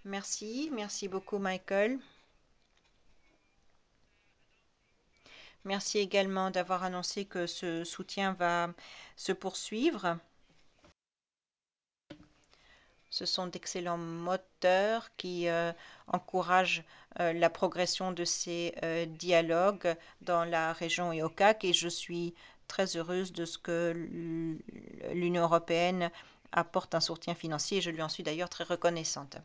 Merci beaucoup Michael. Merci également d'avoir annoncé que ce soutien va se poursuivre. Ce sont d'excellents moteurs qui encouragent la progression de ces dialogues dans la région EOCAC et je suis très heureuse de ce que l'Union européenne apporte un soutien financier et je lui en suis d'ailleurs très reconnaissante.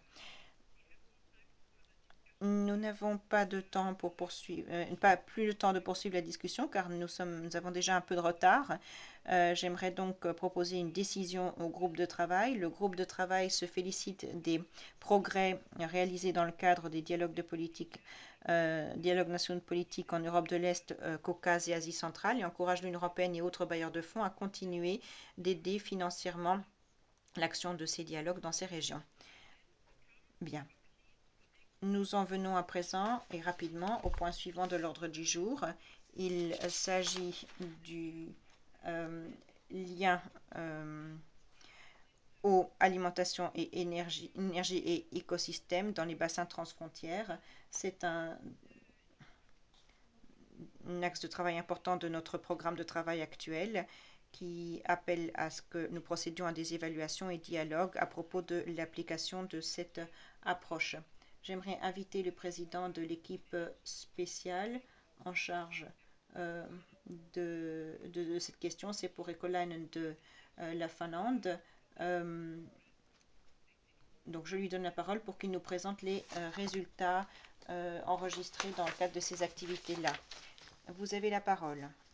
Nous n'avons pas de temps pour poursuivre, pas plus le temps de poursuivre la discussion car nous avons déjà un peu de retard. J'aimerais donc proposer une décision au groupe de travail. Le groupe de travail se félicite des progrès réalisés dans le cadre des dialogues de politique, dialogues nationaux de politique en Europe de l'Est, Caucase et Asie centrale et encourage l'Union européenne et autres bailleurs de fonds à continuer d'aider financièrement l'action de ces dialogues dans ces régions. Bien. Nous en venons à présent et rapidement au point suivant de l'ordre du jour. Il s'agit du lien eau, alimentation et énergie et écosystème dans les bassins transfrontières. C'est un axe de travail important de notre programme de travail actuel qui appelle à ce que nous procédions à des évaluations et dialogues à propos de l'application de cette approche. J'aimerais inviter le président de l'équipe spéciale en charge euh, de cette question. C'est pour Ekolainen de la Finlande. Euh, donc je lui donne la parole pour qu'il nous présente les résultats enregistrés dans le cadre de ces activités-là. Vous avez la parole.